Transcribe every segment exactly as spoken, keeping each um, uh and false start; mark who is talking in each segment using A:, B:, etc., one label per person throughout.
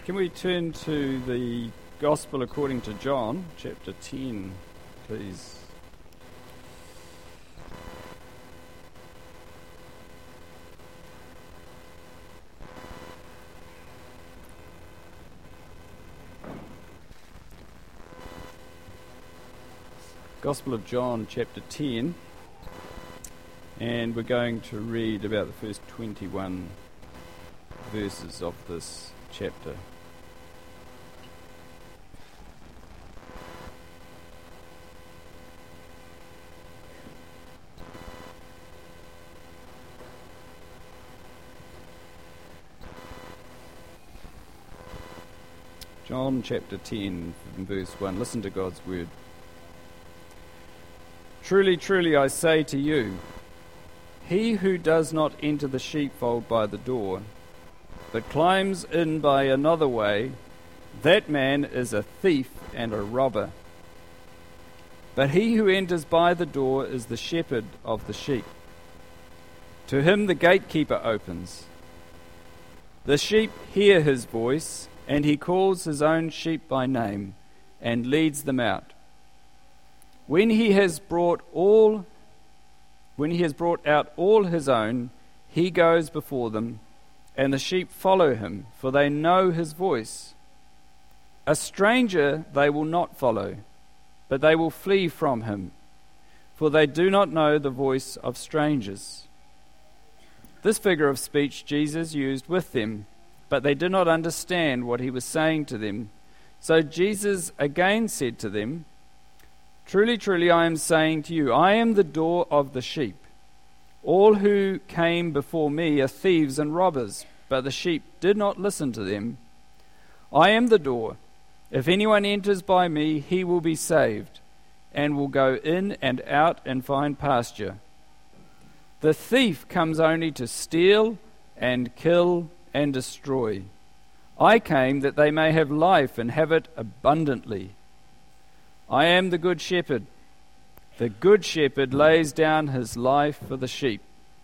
A: Can we turn to the Gospel according to John, chapter ten, please? Gospel of John, chapter ten, and we're going to read about the first twenty-one verses of this chapter. John chapter ten, verse one. Listen to God's word. Truly, truly, I say to you, he who does not enter the sheepfold by the door, but climbs in by another way, that man is a thief and a robber. But he who enters by the door is the shepherd of the sheep. To him the gatekeeper opens. The sheep hear his voice, and he calls his own sheep by name and leads them out. When he has brought all, when he has brought out all his own, he goes before them, and the sheep follow him, for they know his voice. A stranger they will not follow, but they will flee from him, for they do not know the voice of strangers. This figure of speech Jesus used with them, but they did not understand what he was saying to them. So Jesus again said to them, Truly, truly, I am saying to you, I am the door of the sheep. All who came before me are thieves and robbers, but the sheep did not listen to them. I am the door. If anyone enters by me, he will be saved, and will go in and out and find pasture. The thief comes only to steal and kill and destroy. I came that they may have life and have it abundantly. I am the good shepherd. The good shepherd lays down his life for the sheep.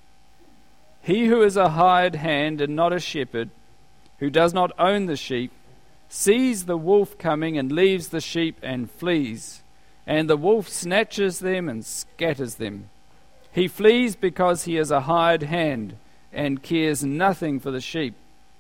A: He who is a hired hand and not a shepherd, who does not own the sheep, sees the wolf coming and leaves the sheep and flees, and the wolf snatches them and scatters them. He flees because he is a hired hand and cares nothing for the sheep.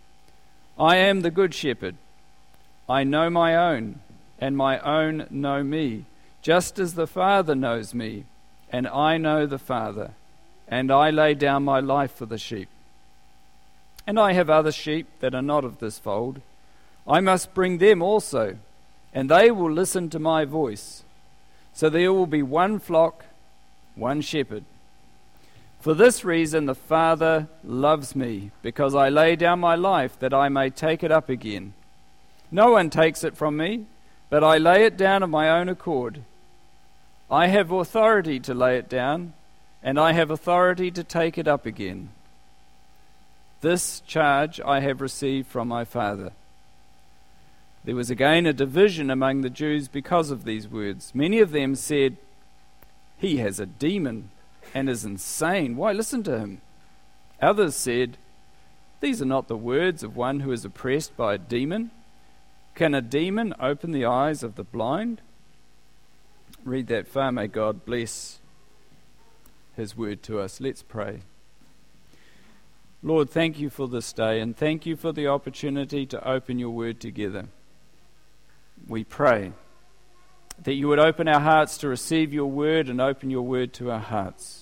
A: I am the good shepherd. I know my own, and my own know me, just as the Father knows me, and I know the Father, and I lay down my life for the sheep. And I have other sheep that are not of this fold. I must bring them also, and they will listen to my voice. So there will be one flock, one shepherd. For this reason the Father loves me, because I lay down my life that I may take it up again. No one takes it from me, but I lay it down of my own accord. I have authority to lay it down, and I have authority to take it up again. This charge I have received from my Father. There was again a division among the Jews because of these words. Many of them said, He has a demon and is insane. Why listen to him? Others said, These are not the words of one who is oppressed by a demon. Can a demon open the eyes of the blind? Read that far. May God bless his word to us. Let's pray. Lord, thank you for this day, and thank you for the opportunity to open your word together. We pray that you would open our hearts to receive your word and open your word to our hearts.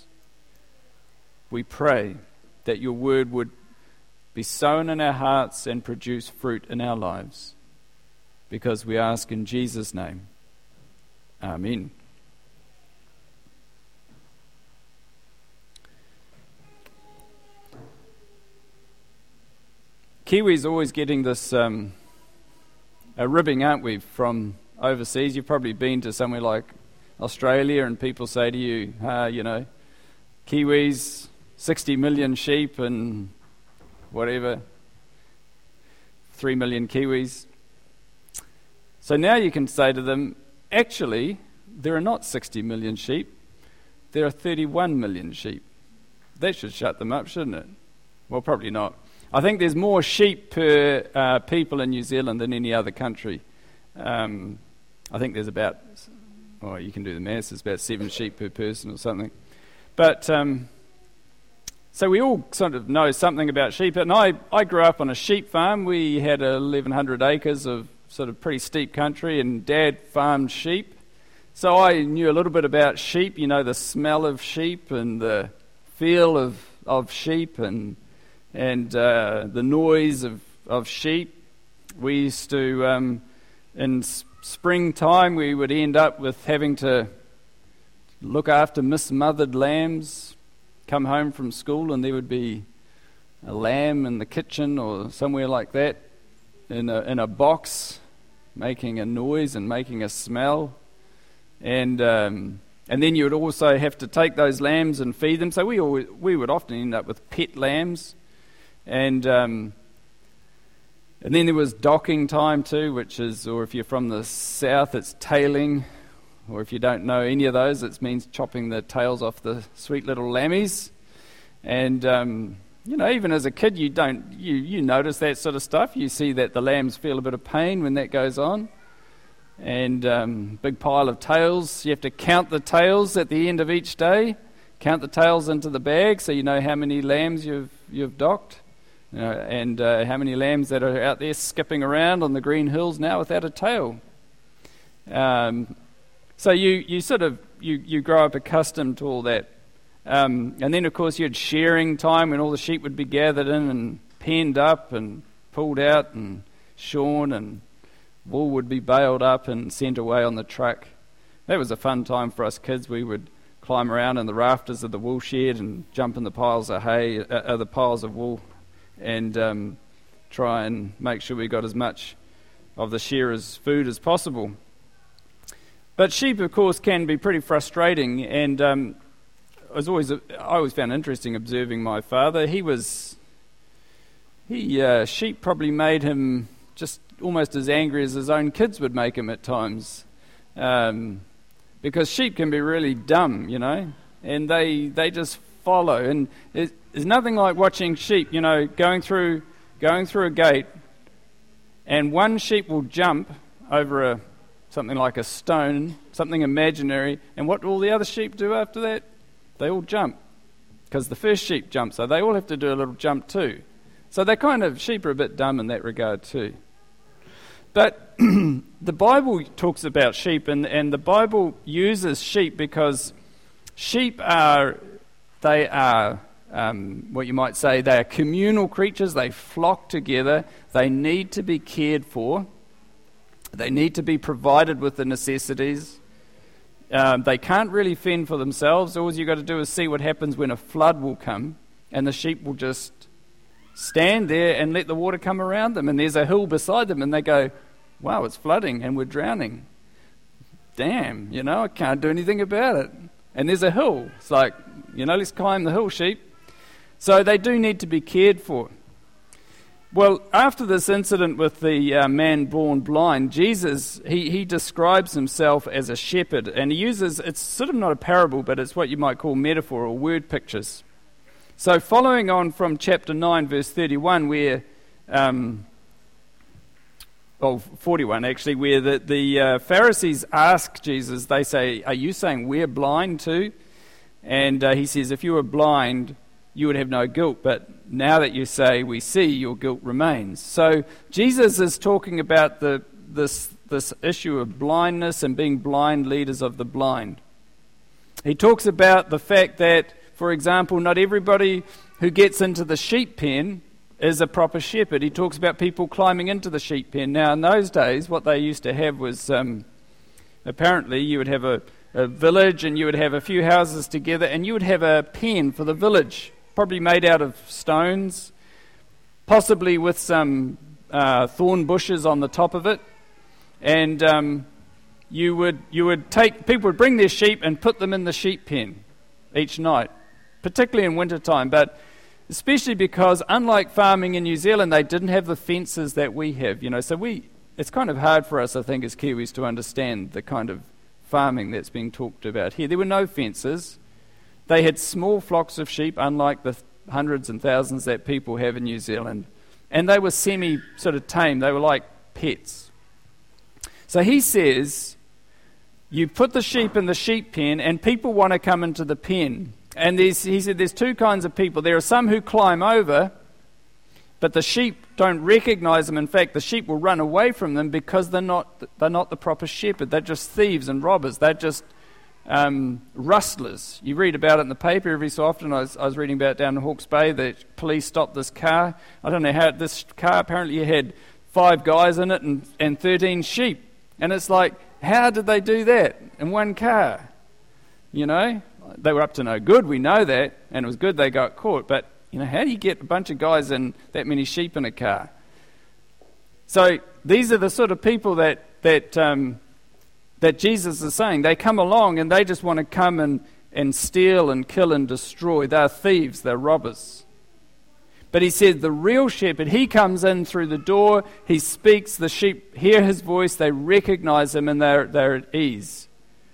A: We pray that your word would be sown in our hearts and produce fruit in our lives, because we ask in Jesus' name. Amen. Kiwis always getting this um, a ribbing, aren't we, from overseas? You've probably been to somewhere like Australia and people say to you, ah, you know, Kiwis, sixty million sheep and whatever, three million Kiwis. So now you can say to them, actually, there are not sixty million sheep, there are thirty-one million sheep. That should shut them up, shouldn't it? Well, probably not. I think there's more sheep per uh, people in New Zealand than any other country. Um, I think there's about, well, you can do the maths, there's about seven sheep per person or something. But, um, so we all sort of know something about sheep. And I, I grew up on a sheep farm. We had eleven hundred acres of sort of pretty steep country, and Dad farmed sheep. So I knew a little bit about sheep, you know, the smell of sheep and the feel of, of sheep and and uh, the noise of, of sheep. We used to, um, in s- springtime, we would end up with having to look after mismothered lambs, come home from school, and there would be a lamb in the kitchen or somewhere like that in a, in a box making a noise and making a smell. And um, and then you would also have to take those lambs and feed them. So we always, we would often end up with pet lambs. And um, and then there was docking time too, which is, or if you're from the south, it's tailing. Or if you don't know any of those, it means chopping the tails off the sweet little lammies. And um, you know, even as a kid, you don't you you notice that sort of stuff. You see that the lambs feel a bit of pain when that goes on. And um, big pile of tails. You have to count the tails at the end of each day. Count the tails into the bag so you know how many lambs you've you've docked. You know, and uh, how many lambs that are out there skipping around on the green hills now without a tail. Um, so you, you sort of you, you grow up accustomed to all that. Um, and then of course you had shearing time when all the sheep would be gathered in and penned up and pulled out and shorn, and wool would be baled up and sent away on the truck. That was a fun time for us kids. We would climb around in the rafters of the wool shed and jump in the piles of hay, uh, uh, the piles of wool, and um, try and make sure we got as much of the shearer's food as possible. But sheep, of course, can be pretty frustrating, and um, I was always I always found interesting observing my father. He was he uh, sheep probably made him just almost as angry as his own kids would make him at times, um, because sheep can be really dumb, you know, and they they just follow, and it, there's nothing like watching sheep, you know, going through going through a gate, and one sheep will jump over a something like a stone, something imaginary, and what do all the other sheep do after that? They all jump, because the first sheep jumped, so they all have to do a little jump too. So they're kind of, sheep are a bit dumb in that regard too. But the Bible talks about sheep, and, and the Bible uses sheep because sheep are, they are, um, what you might say, they are communal creatures. They flock together. They need to be cared for. They need to be provided with the necessities. Um, they can't really fend for themselves. All you've got to do is see what happens when a flood will come, and the sheep will just stand there and let the water come around them, and there's a hill beside them, and they go, wow, it's flooding and we're drowning. Damn, you know, I can't do anything about it. And there's a hill. It's like, you know, let's climb the hill, sheep. So they do need to be cared for. Well, after this incident with the uh, man born blind, Jesus, he, he describes himself as a shepherd, and he uses, it's sort of not a parable, but it's what you might call metaphor or word pictures. So following on from chapter nine, verse thirty-one, where, um, well, forty-one actually, where the, the uh, Pharisees ask Jesus, they say, are you saying we're blind too? And uh, he says, if you were blind, you would have no guilt, but now that you say we see, your guilt remains. So Jesus is talking about the this this issue of blindness and being blind leaders of the blind. He talks about the fact that, for example, not everybody who gets into the sheep pen is a proper shepherd. He talks about people climbing into the sheep pen. Now, in those days, what they used to have was, um, apparently, you would have a, a village and you would have a few houses together and you would have a pen for the village, probably made out of stones, possibly with some uh, thorn bushes on the top of it. And um, you would you would take, people would bring their sheep and put them in the sheep pen each night, particularly in wintertime, but especially because, unlike farming in New Zealand, they didn't have the fences that we have, you know. So we, it's kind of hard for us, I think, as Kiwis to understand the kind of farming that's being talked about here. There were no fences. They had small flocks of sheep, unlike the hundreds and thousands that people have in New Zealand. And they were semi sort of tame. They were like pets. So he says, you put the sheep in the sheep pen and people want to come into the pen. And there's, he said there's two kinds of people. There are some who climb over, but the sheep don't recognize them. In fact, the sheep will run away from them because they're not they're not the proper shepherd. They're just thieves and robbers. They're just um, rustlers. You read about it in the paper every so often. I was, I was reading about it down in Hawke's Bay. The police stopped this car. I don't know how this car apparently had five guys in it and, and thirteen sheep. And it's like, how did they do that in one car? You know, they were up to no good. We know that, and it was good they got caught. But you know, how do you get a bunch of guys and that many sheep in a car? So these are the sort of people that that um, that Jesus is saying. They come along and they just want to come and, and steal and kill and destroy. They're thieves, they're robbers. But he said the real shepherd, he comes in through the door, he speaks, the sheep hear his voice, they recognize him, and they're, they're at ease.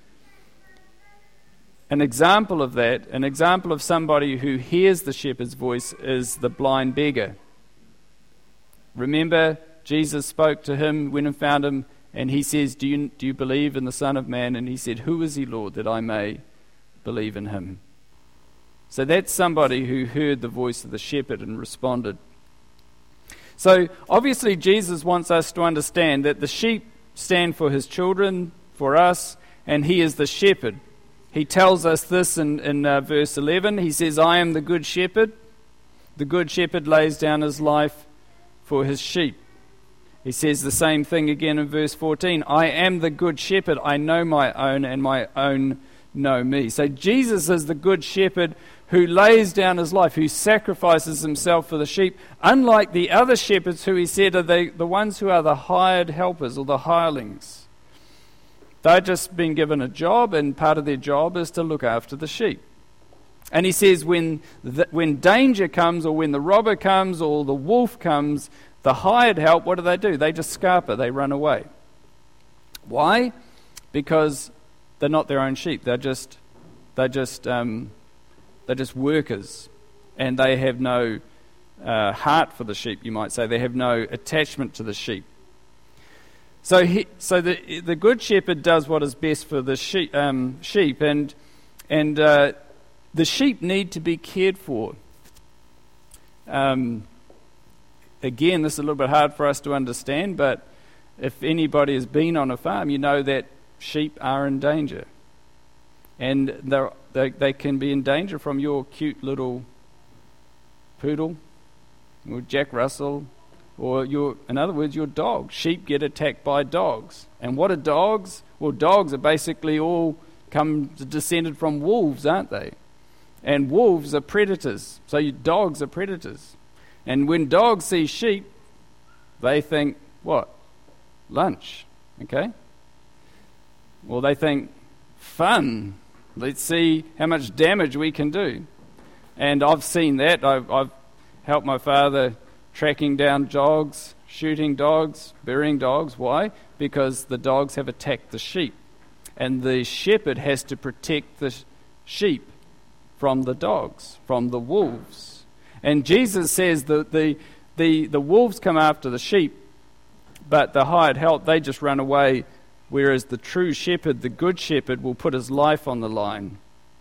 A: An example of that, an example of somebody who hears the shepherd's voice is the blind beggar. Remember, Jesus spoke to him, went and found him, and he says, do you, do you believe in the Son of Man? And he said, who is he, Lord, that I may believe in him? So that's somebody who heard the voice of the shepherd and responded. So obviously Jesus wants us to understand that the sheep stand for his children, for us, and he is the shepherd. He tells us this in, in uh, verse eleven. He says, I am the good shepherd. The good shepherd lays down his life for his sheep. He says the same thing again in verse fourteen. I am the good shepherd. I know my own, and my own know me. So Jesus is the good shepherd who lays down his life, who sacrifices himself for the sheep, unlike the other shepherds who he said are the, the ones who are the hired helpers or the hirelings. They've just been given a job, and part of their job is to look after the sheep. And he says when the, when danger comes, or when the robber comes, or the wolf comes, the hired help, what do they do? They just scarper, they run away. Why? Because they're not their own sheep. They're just, they're just, um, they're just workers, and they have no uh, heart for the sheep. You might say they have no attachment to the sheep. So, he, so the the good shepherd does what is best for the sheep, um, sheep, and and uh, the sheep need to be cared for. Um, again, this is a little bit hard for us to understand, but if anybody has been on a farm, you know that sheep are in danger, and they they can be in danger from your cute little poodle or Jack Russell. Or your, in other words, your dog. Sheep get attacked by dogs. And what are dogs? Well, dogs are basically all come descended from wolves, aren't they? And wolves are predators. So your dogs are predators. And when dogs see sheep, they think, what? Lunch. Okay? Well, they think, fun. Let's see how much damage we can do. And I've seen that. I've, I've helped my father tracking down dogs, shooting dogs, burying dogs. Why? Because the dogs have attacked the sheep. And the shepherd has to protect the sheep from the dogs, from the wolves. And Jesus says that the, the, the wolves come after the sheep, but the hired help, they just run away, whereas the true shepherd, the good shepherd, will put his life on the line.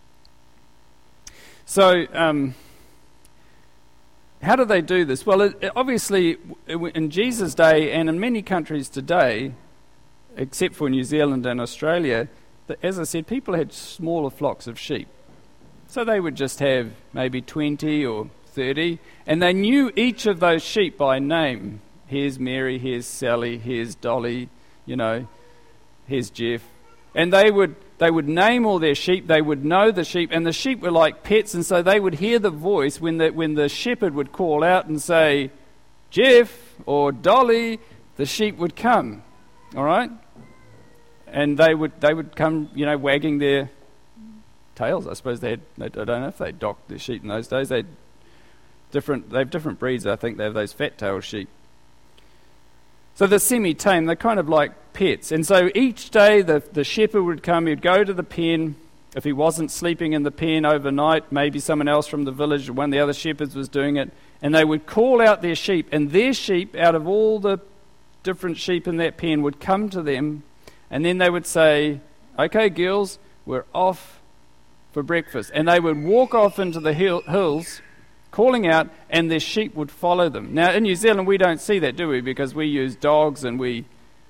A: So, um... how do they do this? Well, it, it obviously, in Jesus' day and in many countries today, except for New Zealand and Australia, the, as I said, people had smaller flocks of sheep. So they would just have maybe twenty or thirty, and they knew each of those sheep by name. Here's Mary, here's Sally, here's Dolly, you know, here's Jeff. And they would they would name all their sheep, they would know the sheep, and the sheep were like pets, and so they would hear the voice when the, when the shepherd would call out and say, Jeff or Dolly, the sheep would come, all right? And they would they would come, you know, wagging their tails. I suppose they had, I don't know if they docked their sheep in those days. They different they have different breeds, I think. They have those fat-tailed sheep. So they're semi-tame, they're kind of like pets. And so each day the, the shepherd would come, he'd go to the pen, if he wasn't sleeping in the pen overnight, maybe someone else from the village, one of the other shepherds was doing it, and they would call out their sheep, and their sheep, out of all the different sheep in that pen, would come to them, and then they would say, "Okay, girls, we're off for breakfast." And they would walk off into the hill, hills, calling out, and their sheep would follow them. Now, in New Zealand, we don't see that, do we? Because we use dogs and we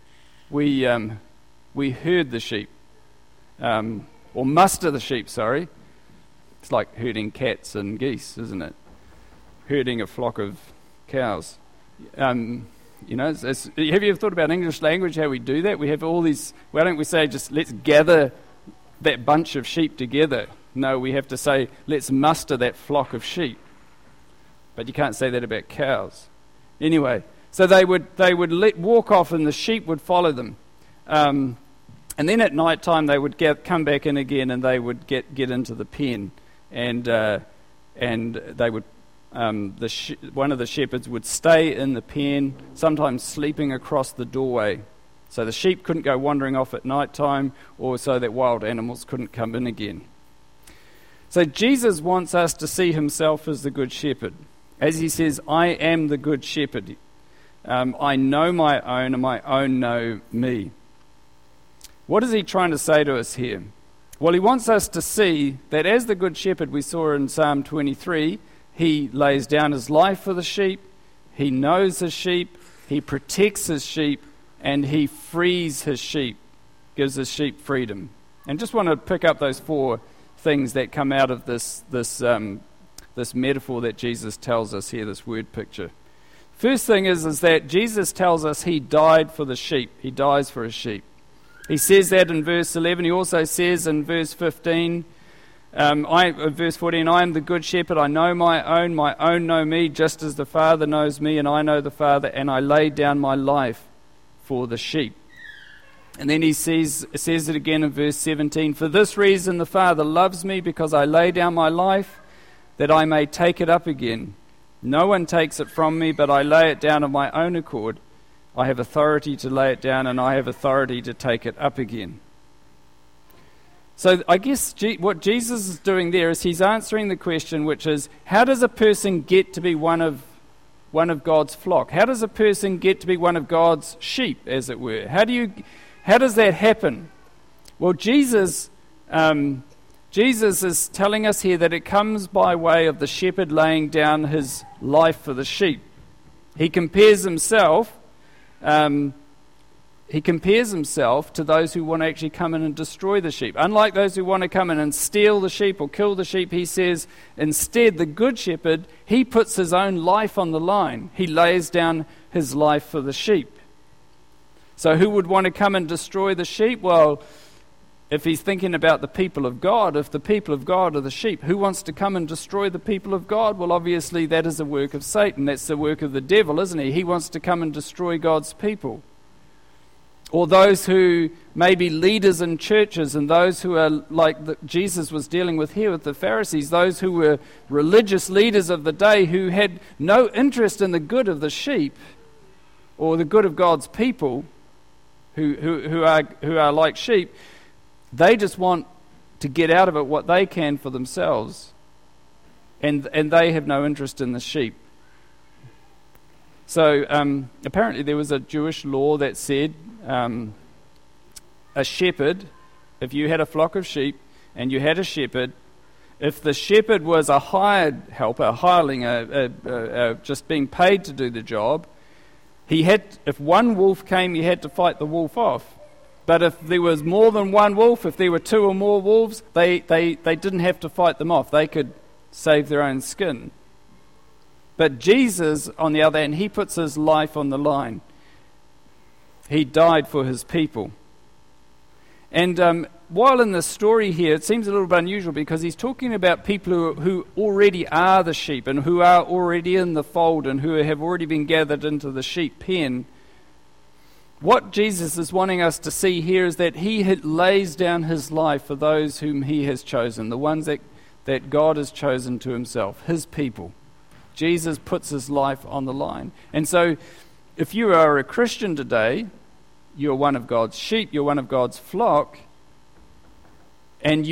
A: we um, we herd the sheep, um, or muster the sheep, sorry. It's like herding cats and geese, isn't it? Herding a flock of cows. Um, you know, it's, it's, have you ever thought about English language, how we do that? We have all these, why don't we say just let's gather that bunch of sheep together? No, we have to say let's muster that flock of sheep. But you can't say that about cows. Anyway, so they would they would let walk off, and the sheep would follow them. Um, and then at night time they would get, come back in again, and they would get, get into the pen, and uh, and they would um, the sh- one of the shepherds would stay in the pen, sometimes sleeping across the doorway, so the sheep couldn't go wandering off at night time, or so that wild animals couldn't come in again. So Jesus wants us to see himself as the good shepherd. As he says, "I am the good shepherd. Um, I know my own, and my own know me." What is he trying to say to us here? Well, he wants us to see that as the good shepherd we saw in Psalm twenty-three, he lays down his life for the sheep, he knows his sheep, he protects his sheep, and he frees his sheep, gives his sheep freedom. And just want to pick up those four things that come out of this this um, this metaphor that Jesus tells us here, this word picture. First thing is, is that Jesus tells us he died for the sheep. He dies for his sheep. He says that in verse eleven. He also says in verse fifteen, um, I, uh, verse fourteen, "I am the good shepherd. I know my own. My own know me, just as the Father knows me, and I know the Father, and I lay down my life for the sheep." And then he says, says it again in verse seventeen, "For this reason the Father loves me, because I lay down my life, that I may take it up again. No one takes it from me, but I lay it down of my own accord. I have authority to lay it down, and I have authority to take it up again." So I guess G- what Jesus is doing there is he's answering the question, which is, how does a person get to be one of one of God's flock? How does a person get to be one of God's sheep, as it were? How do you, how does that happen? Well, Jesus, um, Jesus is telling us here that it comes by way of the shepherd laying down his life for the sheep. He compares himself, um, he compares himself to those who want to actually come in and destroy the sheep. Unlike those who want to come in and steal the sheep or kill the sheep, he says, instead, the good shepherd, he puts his own life on the line. He lays down his life for the sheep. So who would want to come and destroy the sheep? Well, if he's thinking about the people of God, if the people of God are the sheep, who wants to come and destroy the people of God? Well, obviously that is a work of Satan. That's the work of the devil, isn't he? He wants to come and destroy God's people. Or those who may be leaders in churches, and those who are like the, Jesus was dealing with here with the Pharisees, those who were religious leaders of the day who had no interest in the good of the sheep or the good of God's people, who, who, who are who are like sheep. They just want to get out of it what they can for themselves. And and they have no interest in the sheep. So um, apparently there was a Jewish law that said um, a shepherd, if you had a flock of sheep and you had a shepherd, if the shepherd was a hired helper, a hireling, a, a, a, a, just being paid to do the job, he had, if one wolf came, he had to fight the wolf off. But if there was more than one wolf, if there were two or more wolves, they, they, they didn't have to fight them off. They could save their own skin. But Jesus, on the other hand, he puts his life on the line. He died for his people. And um, while in the story here, it seems a little bit unusual because he's talking about people who, who already are the sheep and who are already in the fold and who have already been gathered into the sheep pen. What Jesus is wanting us to see here is that he lays down his life for those whom he has chosen, the ones that, that God has chosen to himself, his people. Jesus puts his life on the line. And so if you are a Christian today, you're one of God's sheep, you're one of God's flock, and you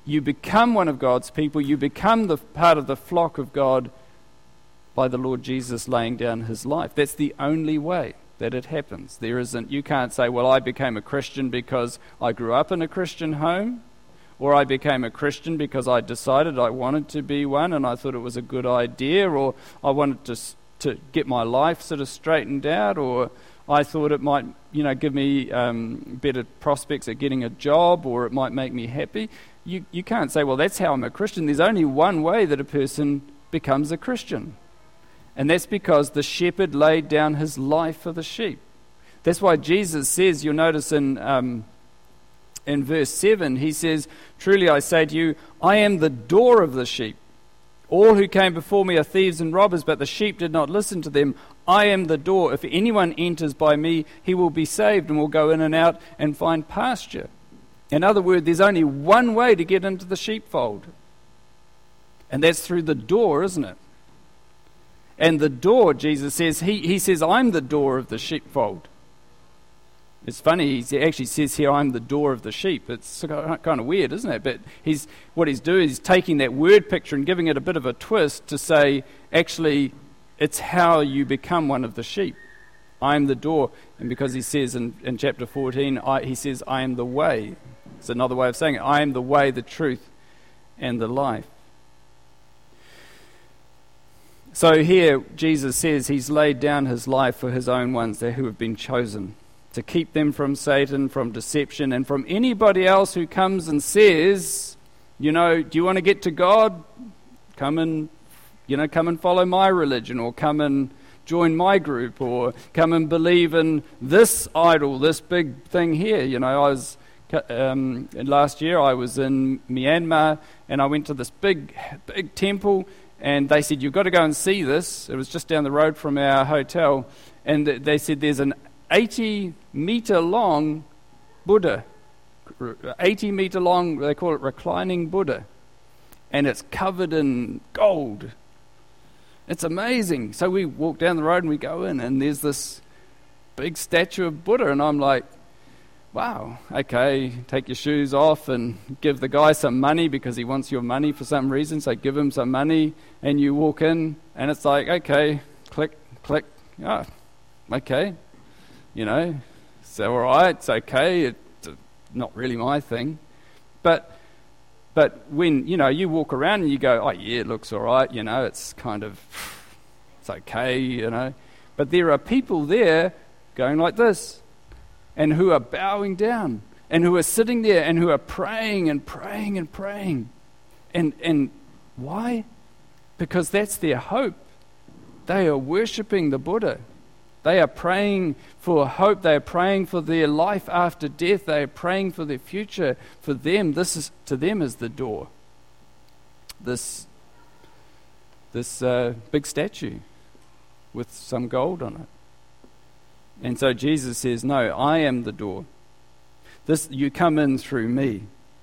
A: you become one of God's people, you become the part of the flock of God by the Lord Jesus laying down his life. That's the only way that it happens. There isn't, you can't say, well, I became a Christian because I grew up in a Christian home, or I became a Christian because I decided I wanted to be one and I thought it was a good idea, or I wanted to to get my life sort of straightened out, or I thought it might, you know, give me um, better prospects at getting a job, or it might make me happy. You you can't say, well, that's how I'm a Christian. There's only one way that a person becomes a Christian, and that's because the shepherd laid down his life for the sheep. That's why Jesus says, you'll notice in um, in verse seven, he says, truly I say to you, I am the door of the sheep. All who came before me are thieves and robbers, but the sheep did not listen to them. I am the door. If anyone enters by me, he will be saved and will go in and out and find pasture. In other words, there's only one way to get into the sheepfold, and that's through the door, isn't it? And the door, Jesus says, he, he says, I'm the door of the sheepfold. It's funny, he actually says here, I'm the door of the sheep. It's kind of weird, isn't it? But he's what he's doing is taking that word picture and giving it a bit of a twist to say, actually, it's how you become one of the sheep. I'm the door. And because he says in, in chapter fourteen, I, he says, I am the way. It's another way of saying it. I am the way, the truth, and the life. So here, Jesus says he's laid down his life for his own ones, there who have been chosen, to keep them from Satan, from deception, and from anybody else who comes and says, you know, do you want to get to God? Come and, you know, come and follow my religion, or come and join my group, or come and believe in this idol, this big thing here. You know, I was, um, last year I was in Myanmar, and I went to this big, big temple, and they said, you've got to go and see this. It was just down the road from our hotel, and they said there's an eighty meter long Buddha, eighty meter long, they call it reclining Buddha, and it's covered in gold. It's amazing. So we walk down the road and we go in, and there's this big statue of Buddha, and I'm like, wow, okay, take your shoes off and give the guy some money because he wants your money for some reason, so give him some money, and you walk in, and it's like, okay, click, click, oh, okay. You know, so all right, it's okay, it's not really my thing. But but when, you know, you walk around and you go, oh yeah, it looks all right, you know, it's kind of, it's okay, you know. But there are people there going like this, and who are bowing down, and who are sitting there, and who are praying and praying and praying. And, and why? Because that's their hope. They are worshipping the Buddha. They are praying for hope. They are praying for their life after death. They are praying for their future. For them, this is to them is the door. This this uh, big statue with some gold on it. And so Jesus says, "No, I am the door. This you come in through me."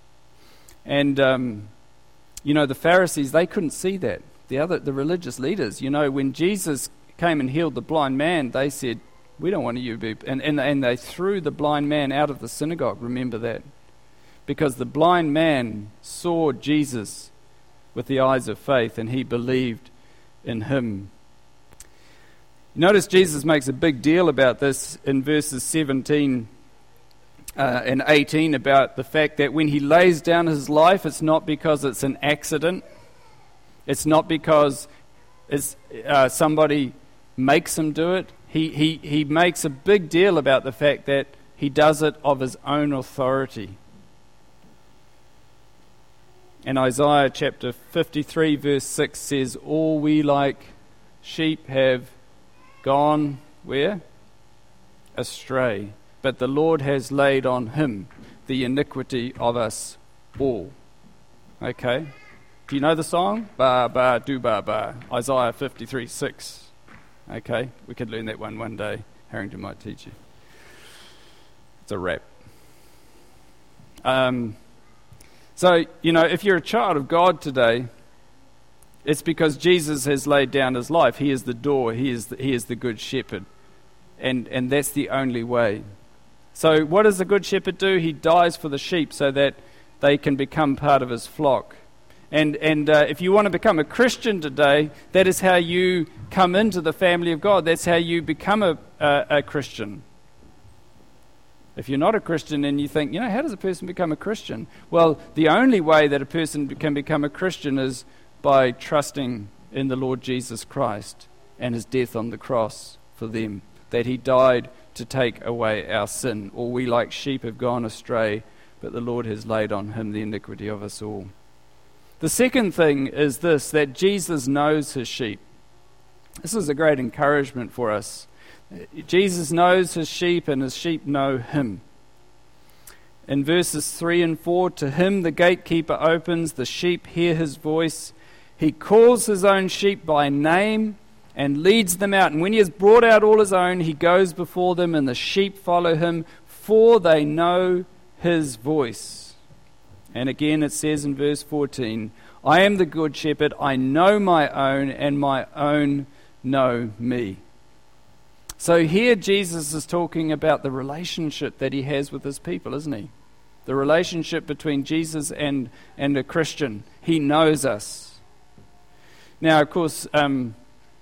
A: And um, you know, the Pharisees, they couldn't see that. The other, the religious leaders, you know, when Jesus came and healed the blind man, they said, we don't want you to be, and, and, and they threw the blind man out of the synagogue, remember that. Because the blind man saw Jesus with the eyes of faith, and he believed in him. Notice Jesus makes a big deal about this in verses seventeen uh, and eighteen, about the fact that when he lays down his life, it's not because it's an accident. It's not because it's, uh, somebody makes him do it. He, he, he makes a big deal about the fact that he does it of his own authority. And Isaiah chapter fifty-three verse six says, all we like sheep have gone, where? Astray. But the Lord has laid on him the iniquity of us all. Okay? Do you know the song? Ba, ba, do, ba, ba. Isaiah fifty-three six. Okay, we could learn that one one day. Harrington might teach you. It's a rap. Um, so, you know, if you're a child of God today, it's because Jesus has laid down his life. He is the door. He is the, he is the good shepherd. And, and that's the only way. So what does the good shepherd do? He dies for the sheep so that they can become part of his flock. And and uh, if you want to become a Christian today, that is how you come into the family of God. That's how you become a, a, a Christian. If you're not a Christian and you think, you know, how does a person become a Christian? Well, the only way that a person can become a Christian is by trusting in the Lord Jesus Christ and his death on the cross for them, that he died to take away our sin. All we like sheep have gone astray, but the Lord has laid on him the iniquity of us all. The second thing is this, that Jesus knows his sheep. This is a great encouragement for us. Jesus knows his sheep and his sheep know him. In verses three and four, to him the gatekeeper opens, the sheep hear his voice. He calls his own sheep by name and leads them out. And when he has brought out all his own, he goes before them and the sheep follow him, for they know his voice. And again it says in verse fourteen, I am the good shepherd, I know my own, and my own know me. So here Jesus is talking about the relationship that he has with his people, isn't he? The relationship between Jesus and, and a Christian. He knows us. Now, of course, um,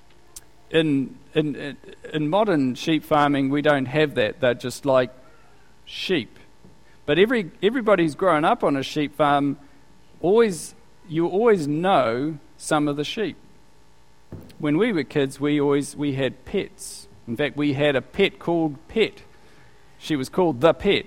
A: in, in, in modern sheep farming, we don't have that. They're just like sheep. But every everybody who's grown up on a sheep farm, always you always know some of the sheep. When we were kids, we always we had pets. In fact, we had a pet called Pet. She was called the Pet,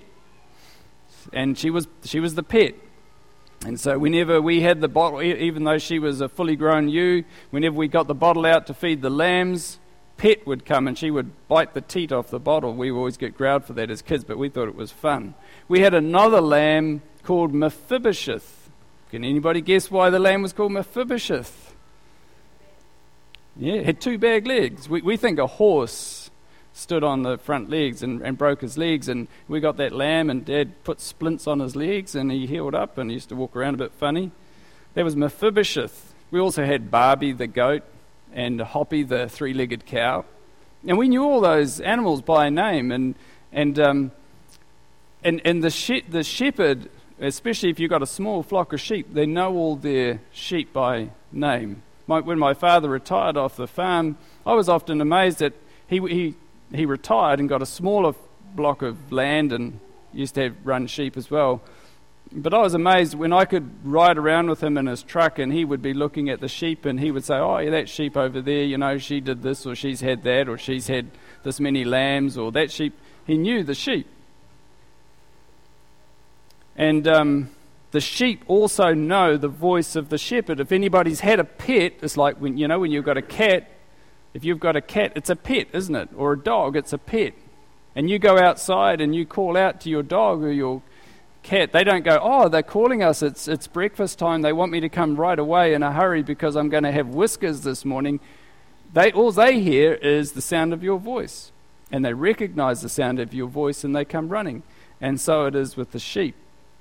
A: and she was she was the pet. And so whenever we had the bottle, even though she was a fully grown ewe, whenever we got the bottle out to feed the lambs, Pet would come and she would bite the teat off the bottle. We would always get growled for that as kids, but we thought it was fun. We had another lamb called Mephibosheth. Can anybody guess why the lamb was called Mephibosheth? Yeah, it had two bag legs. We, we think a horse stood on the front legs and, and broke his legs, and we got that lamb and Dad put splints on his legs and he healed up and he used to walk around a bit funny. That was Mephibosheth. We also had Barbie the goat and Hoppy the three-legged cow. And we knew all those animals by name, and and um, and, and the she- the shepherd, especially if you've got a small flock of sheep, they know all their sheep by name. My, when my father retired off the farm, I was often amazed that he he he retired and got a smaller block of land and used to have run sheep as well. But I was amazed when I could ride around with him in his truck and he would be looking at the sheep and he would say, oh, yeah, that sheep over there, you know, she did this or she's had that or she's had this many lambs or that sheep. He knew the sheep. And um, the sheep also know the voice of the shepherd. If anybody's had a pet, it's like when, you know, when you've got a cat, if you've got a cat, it's a pet, isn't it? Or a dog, it's a pet. And you go outside and you call out to your dog or your cat. They don't go, oh, they're calling us, it's it's breakfast time, they want me to come right away in a hurry because I'm going to have whiskers this morning. They all they hear is the sound of your voice, and they recognize the sound of your voice and they come running. And so it is with the sheep.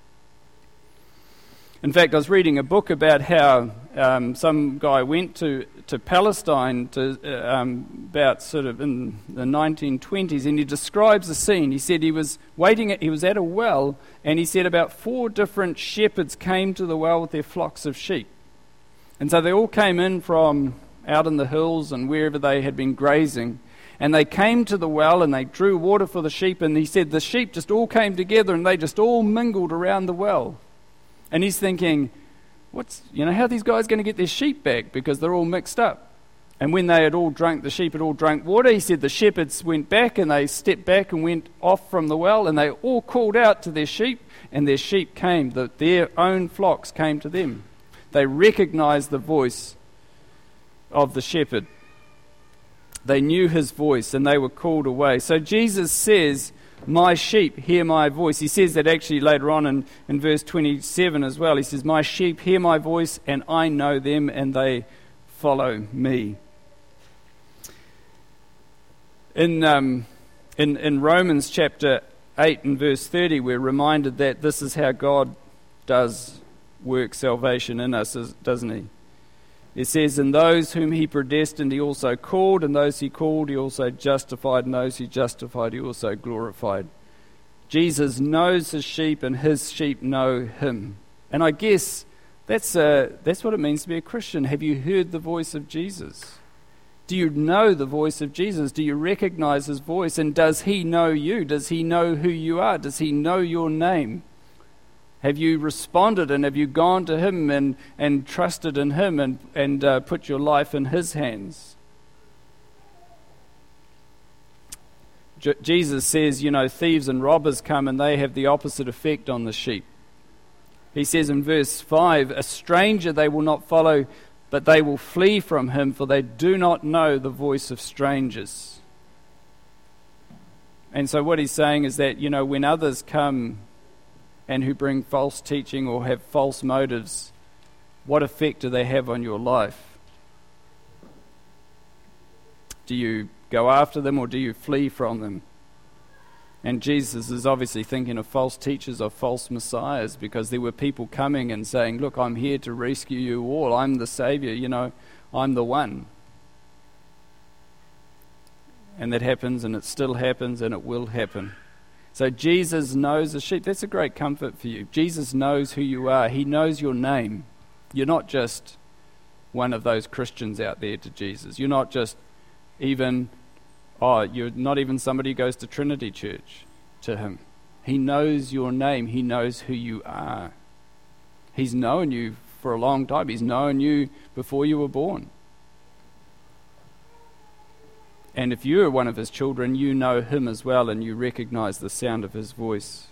A: In fact, I was reading a book about how um, some guy went to, to Palestine to, uh, um, about sort of in the nineteen twenties, and he describes the scene. He said he was waiting, at, he was at a well, and he said about four different shepherds came to the well with their flocks of sheep. And so they all came in from out in the hills and wherever they had been grazing, and they came to the well and they drew water for the sheep, and he said the sheep just all came together and they just all mingled around the well. And he's thinking, what's, you know, how are these guys going to get their sheep back? Because they're all mixed up. And when they had all drunk, the sheep had all drunk water, he said the shepherds went back and they stepped back and went off from the well and they all called out to their sheep and their sheep came, the, their own flocks came to them. They recognized the voice of the shepherd. They knew his voice and they were called away. So Jesus says, my sheep hear my voice. He says that actually later on in, in verse twenty-seven as well. He says, my sheep hear my voice and I know them and they follow me. In, um, in, in Romans chapter eight and verse thirty, we're reminded that this is how God does work salvation in us, doesn't he? It says, and those whom he predestined he also called, and those he called he also justified, and those he justified he also glorified. Jesus knows his sheep, and his sheep know him. And I guess that's uh, that's what it means to be a Christian. Have you heard the voice of Jesus? Do you know the voice of Jesus? Do you recognize his voice? And does he know you? Does he know who you are? Does he know your name? Have you responded, and have you gone to him and, and trusted in him and, and uh, put your life in his hands? J- Jesus says, you know, thieves and robbers come and they have the opposite effect on the sheep. He says in verse five, a stranger they will not follow, but they will flee from him, for they do not know the voice of strangers. And so what he's saying is that, you know, when others come and who bring false teaching or have false motives, what effect do they have on your life? Do you go after them or do you flee from them? And Jesus is obviously thinking of false teachers, of false messiahs, because there were people coming and saying, look, I'm here to rescue you all. I'm the Savior, you know, I'm the one. And that happens, and it still happens, and it will happen. So Jesus knows the sheep. That's a great comfort for you. Jesus knows who you are. He knows your name. You're not just one of those Christians out there to Jesus. You're not just even... Oh, you're not even somebody who goes to Trinity Church to him. He knows your name. He knows who you are. He's known you for a long time. He's known you before you were born. And if you're one of his children, you know him as well, and you recognize the sound of his voice.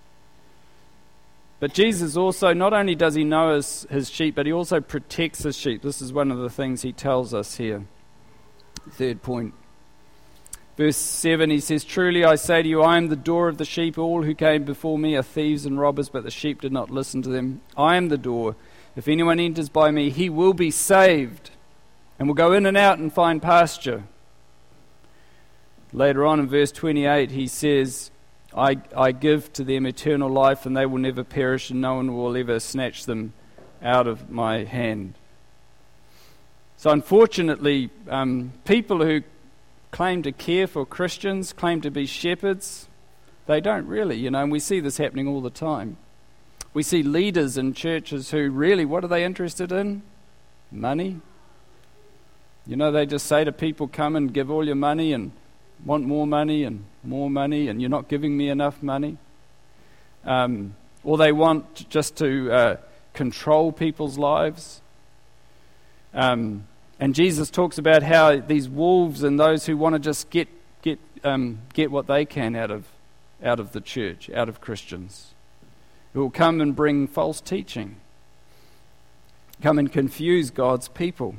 A: But Jesus also, not only does he know his, his sheep, but he also protects his sheep. This is one of the things he tells us here. Third point. Verse seven, he says, truly I say to you, I am the door of the sheep. All who came before me are thieves and robbers, but the sheep did not listen to them. I am the door. If anyone enters by me, he will be saved, and will go in and out and find pasture. Later on in verse twenty-eight, he says, I, I give to them eternal life, and they will never perish, and no one will ever snatch them out of my hand. So unfortunately, um, people who claim to care for Christians, claim to be shepherds, they don't really, you know, and we see this happening all the time. We see leaders in churches who really, what are they interested in? Money. You know, they just say to people, come and give all your money and want more money and more money, and you're not giving me enough money. Um, or they want just to uh, control people's lives. Um And Jesus talks about how these wolves and those who want to just get get um, get what they can out of out of the church, out of Christians, who will come and bring false teaching, come and confuse God's people.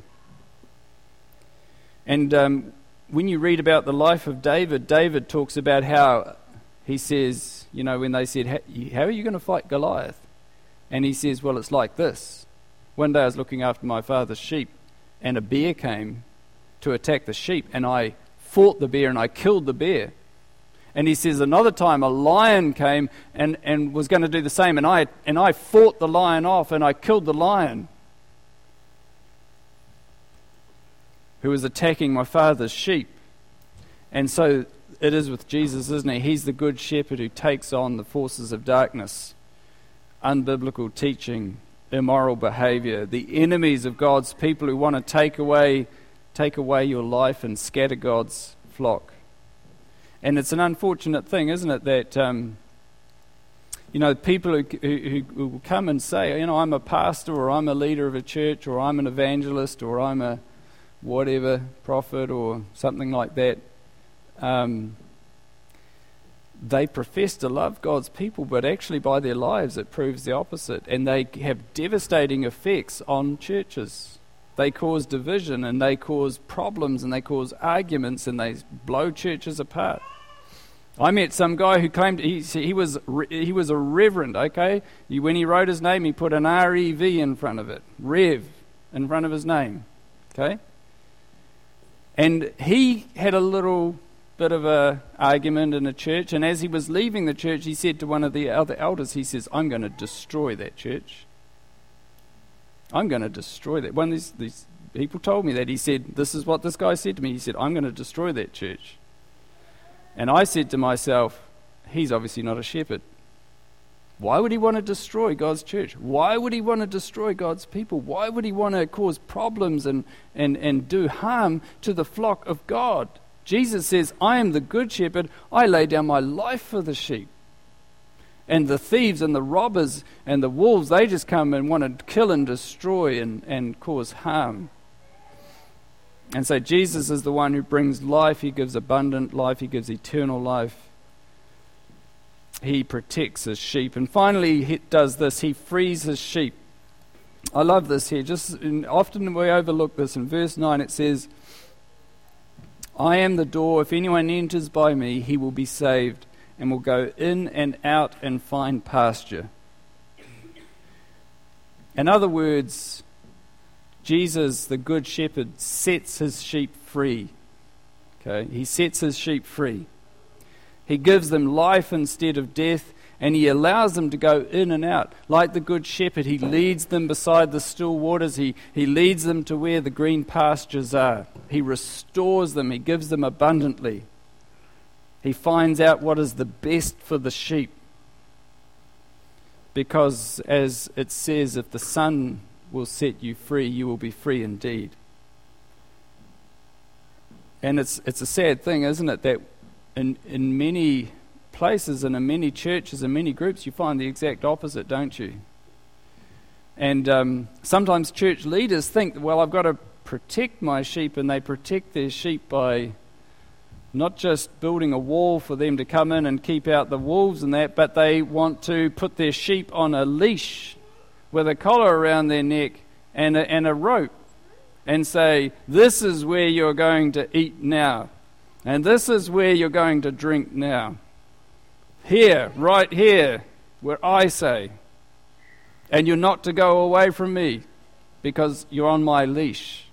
A: And um, when you read about the life of David, David talks about how he says, you know, when they said, "How are you going to fight Goliath?" And he says, "Well, it's like this. One day I was looking after my father's sheep, and a bear came to attack the sheep, and I fought the bear and I killed the bear." And he says another time a lion came and, and was going to do the same, and I and I fought the lion off and I killed the lion who was attacking my father's sheep. And so it is with Jesus, isn't he? He's the good shepherd who takes on the forces of darkness, unbiblical teaching, immoral behavior, the enemies of God's people who want to take away take away your life and scatter God's flock. And it's an unfortunate thing, isn't it, that um, you know, people who, who, who will come and say, you know, I'm a pastor, or I'm a leader of a church, or I'm an evangelist, or I'm a whatever prophet, or something like that. Um, they profess to love God's people, but actually by their lives it proves the opposite, and they have devastating effects on churches. They cause division, and they cause problems, and they cause arguments, and they blow churches apart. I met some guy who claimed he he was he was a reverend. Okay, he, when he wrote his name, he put an R E V in front of it, Rev, in front of his name. Okay, and he had a little bit of a argument in a church, and as he was leaving the church, he said to one of the other elders, he says, "I'm going to destroy that church. I'm going to destroy that." One of these, these people told me that. He said, this is what this guy said to me. He said, "I'm going to destroy that church." And I said to myself, he's obviously not a shepherd. Why would he want to destroy God's church? Why would he want to destroy God's people? Why would he want to cause problems and, and, and do harm to the flock of God? Jesus says, I am the good shepherd. I lay down my life for the sheep. And the thieves and the robbers and the wolves, they just come and want to kill and destroy and, and cause harm. And so Jesus is the one who brings life. He gives abundant life. He gives eternal life. He protects his sheep. And finally, he does this. He frees his sheep. I love this here. Just in, often we overlook this. In verse nine it says, I am the door. If anyone enters by me, he will be saved and will go in and out and find pasture. In other words, Jesus, the good shepherd, sets his sheep free. Okay, he sets his sheep free. He gives them life instead of death, and he allows them to go in and out. Like the good shepherd, he leads them beside the still waters. He, he leads them to where the green pastures are. He restores them. He gives them abundantly. He finds out what is the best for the sheep. Because, as it says, if the Son will set you free, you will be free indeed. And it's it's a sad thing, isn't it, that in in many places and in many churches and many groups you find the exact opposite, don't you? And um, sometimes church leaders think, well, I've got to protect my sheep, and they protect their sheep by not just building a wall for them to come in and keep out the wolves and that, but they want to put their sheep on a leash with a collar around their neck and a, and a rope and say, this is where you're going to eat now, and this is where you're going to drink now. Here, right here, where I say. And you're not to go away from me because you're on my leash.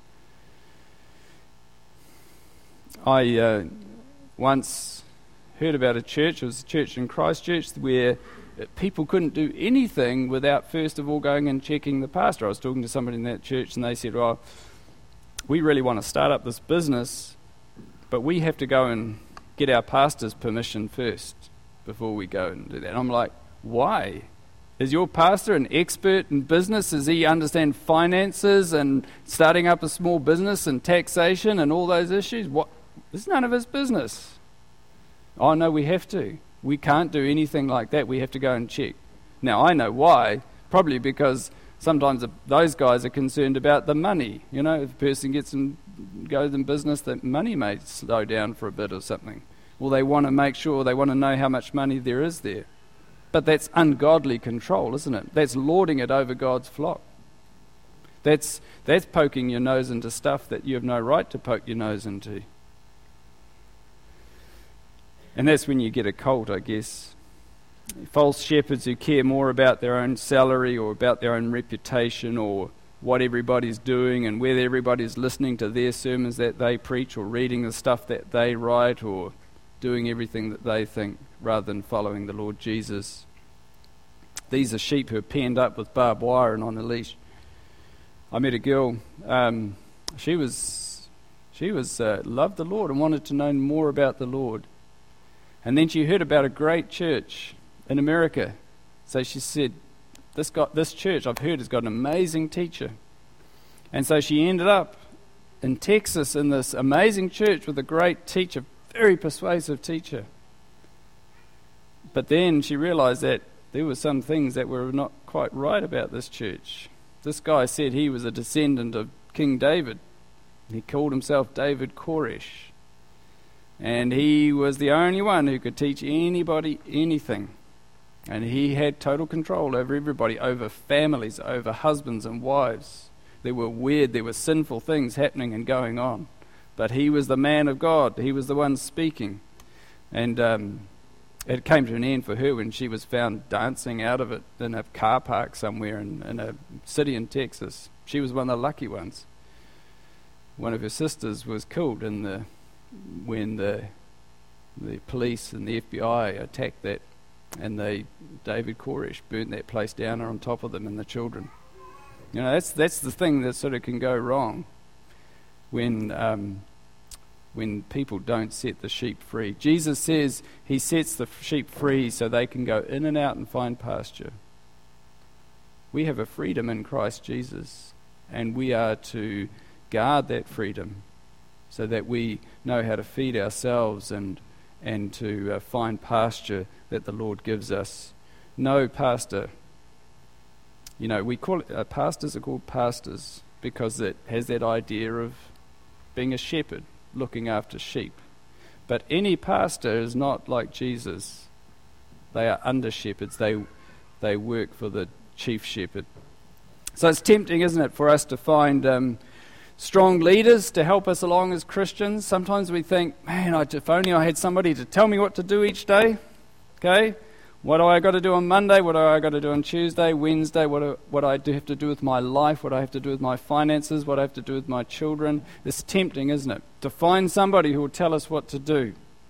A: I uh, once heard about a church, it was a church in Christchurch, where people couldn't do anything without first of all going and checking the pastor. I was talking to somebody in that church and they said, well, we really want to start up this business, but we have to go and get our pastor's permission first before we go and do that. And I'm like, why? Is your pastor an expert in business? Does he understand finances and starting up a small business and taxation and all those issues? What? It's none of his business. Oh, no, we have to. We can't do anything like that. We have to go and check. Now, I know why. Probably because sometimes those guys are concerned about the money. You know, if a person gets and goes in business, that money may slow down for a bit or something. Or they want to make sure, they want to know how much money there is there. But that's ungodly control, isn't it? That's lording it over God's flock. That's that's poking your nose into stuff that you have no right to poke your nose into. And that's when you get a cult, I guess. False shepherds who care more about their own salary or about their own reputation or what everybody's doing and whether everybody's listening to their sermons that they preach or reading the stuff that they write or doing everything that they think rather than following the Lord Jesus. These are sheep who are penned up with barbed wire and on a leash. I met a girl, um, she was, she was uh, loved the Lord and wanted to know more about the Lord. And then she heard about a great church in America. So she said, this got, this church I've heard has got an amazing teacher. And so she ended up in Texas in this amazing church with a great teacher, very persuasive teacher. But then she realized that there were some things that were not quite right about this church. This guy said he was a descendant of King David. He called himself David Koresh. And he was the only one who could teach anybody anything. And he had total control over everybody, over families, over husbands and wives. There were weird, there were sinful things happening and going on. But he was the man of God. He was the one speaking. And um, it came to an end for her when she was found dancing out of it in a car park somewhere in, in a city in Texas. She was one of the lucky ones. One of her sisters was killed in the when the the police and the F B I attacked that, and they David Koresh burnt that place down on top of them and the children. You know, that's that's the thing that sort of can go wrong when um, when people don't set the sheep free. Jesus says he sets the sheep free so they can go in and out and find pasture. We have a freedom in Christ Jesus, and we are to guard that freedom so that we know how to feed ourselves and and to uh, find pasture that the Lord gives us. No pastor. You know, we call it, uh, pastors are called pastors because it has that idea of being a shepherd, looking after sheep. But any pastor is not like Jesus. They are under shepherds. They they work for the chief shepherd. So it's tempting, isn't it, for us to find um, strong leaders to help us along as Christians. Sometimes we think, man, I, if only I had somebody to tell me what to do each day. Okay, what do I got to do on Monday? What do I got to do on Tuesday, Wednesday? What do, what do I do have to do with my life? What do I have to do with my finances? What do I have to do with my children? It's tempting, isn't it, to find somebody who will tell us what to do.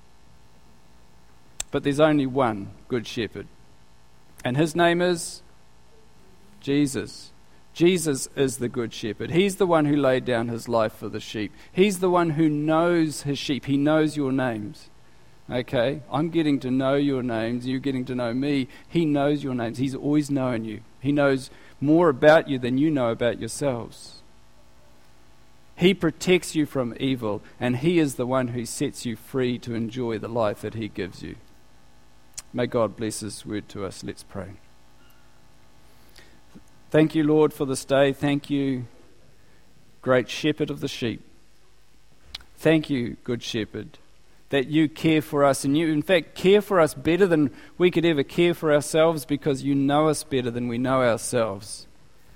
A: But there's only one good shepherd, and his name is Jesus. Jesus is the good shepherd. He's the one who laid down his life for the sheep. He's the one who knows his sheep. He knows your names. Okay, I'm getting to know your names. You're getting to know me. He knows your names. He's always known you. He knows more about you than you know about yourselves. He protects you from evil, and he is the one who sets you free to enjoy the life that he gives you. May God bless his word to us. Let's pray. Thank you, Lord, for this day. Thank you, great shepherd of the sheep. Thank you, good shepherd, that you care for us, and you, in fact, care for us better than we could ever care for ourselves because you know us better than we know ourselves.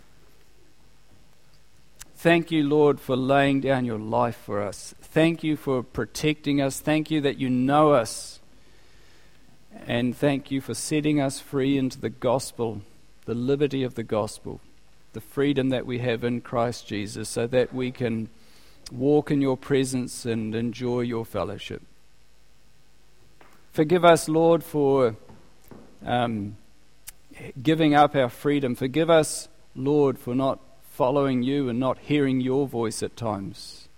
A: Thank you, Lord, for laying down your life for us. Thank you for protecting us. Thank you that you know us. And thank you for setting us free into the gospel, the liberty of the gospel, the freedom that we have in Christ Jesus, so that we can walk in your presence and enjoy your fellowship. Forgive us, Lord, for um, giving up our freedom. Forgive us, Lord, for not following you and not hearing your voice at times.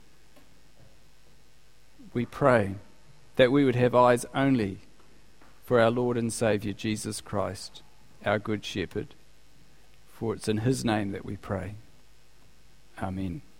A: We pray that we would have eyes only for our Lord and Saviour, Jesus Christ, our good shepherd. For it's in his name that we pray. Amen.